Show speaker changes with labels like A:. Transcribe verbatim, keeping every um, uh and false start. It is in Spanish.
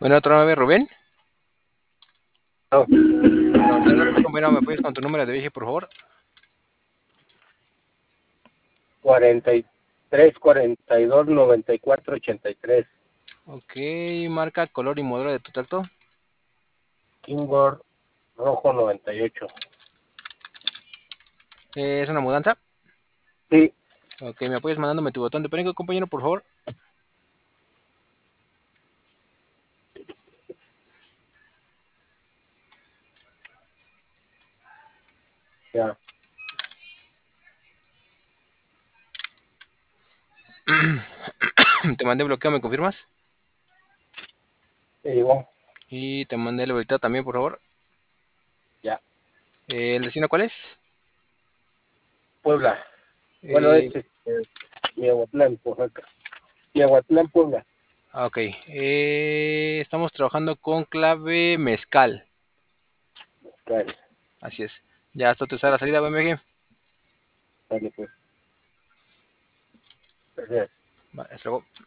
A: Bueno, otra vez, Rubén.
B: No,
A: Bueno, te hablo, compañero, ¿me puedes con tu número de viaje, por favor?
B: cuarenta y tres, cuarenta y dos, noventa y cuatro, ochenta y tres.
A: Ok, marca, color y modelo de tu tracto.
B: Kimbor rojo noventa y ocho.
A: Eh, ¿Es una mudanza?
B: Sí,
A: Ok, ¿me apoyas mandándome tu botón de pánico, compañero, por favor?
B: ya.
A: Te mandé bloqueo, ¿me confirmas?
B: Te digo,
A: Y te mandé el habilitado también, por favor.
B: ya.
A: Eh, ¿El destino cuál es?
B: Puebla. Bueno, es
A: Eh,
B: este, Miahuatlán, Oaxaca. Miahuatlán, Puebla.
A: ah, ok. Eh, estamos trabajando con clave mezcal.
B: Vale,
A: Así es. Ya hasta te está la salida, B M G.
B: vale, pues. Gracias.
A: Vale, hasta luego.